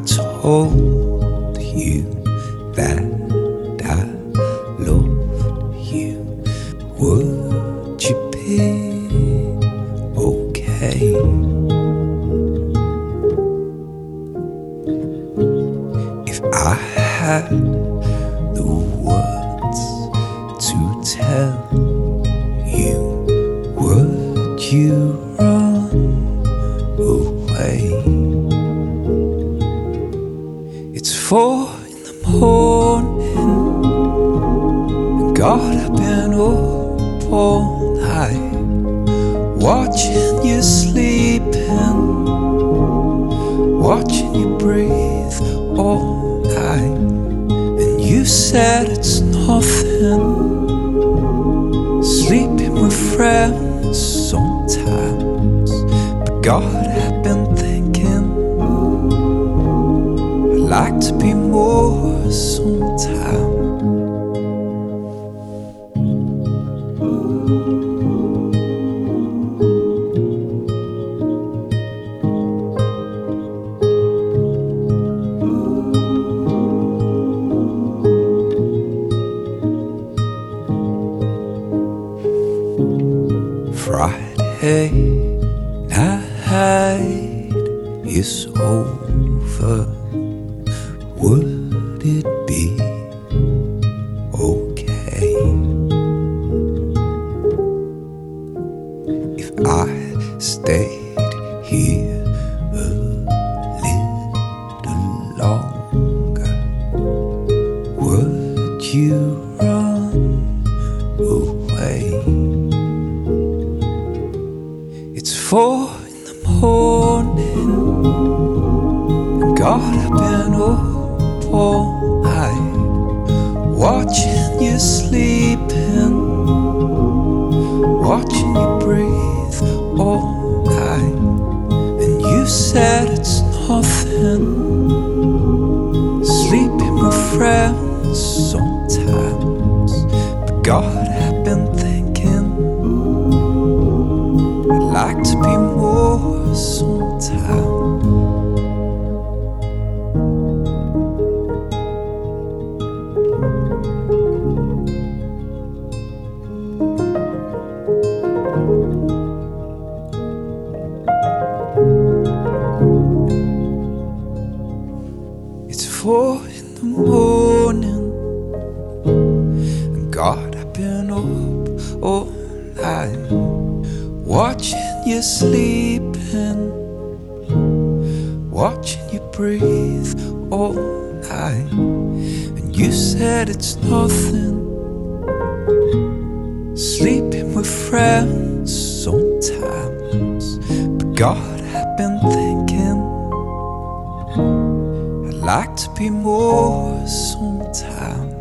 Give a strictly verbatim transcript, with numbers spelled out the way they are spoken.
told you that I love you, would you be okay? If I had the words to tell you, would you run away? It's four in the morning, and God, I've been up all night, watching you sleeping, watching you breathe all night. And you said it's nothing, sleeping with friends sometimes. But God, I've been thinking, I'd like to be more sometime. Friday night is over. Would it be okay if I stayed here a little longer? Would you run away? It's four in the morning, and God, I've been up all night, watching you sleeping, watching you breathe all night. And you said it's nothing, sleeping with friends sometimes. But God, I've been thinking, I'd like to be more sometime. It's four in the morning, and God, I've been up all night, watching you sleeping, watching you breathe all night. And you said it's nothing, sleeping with friends sometimes. But God, I've been thinking, I'd like to be more sometime.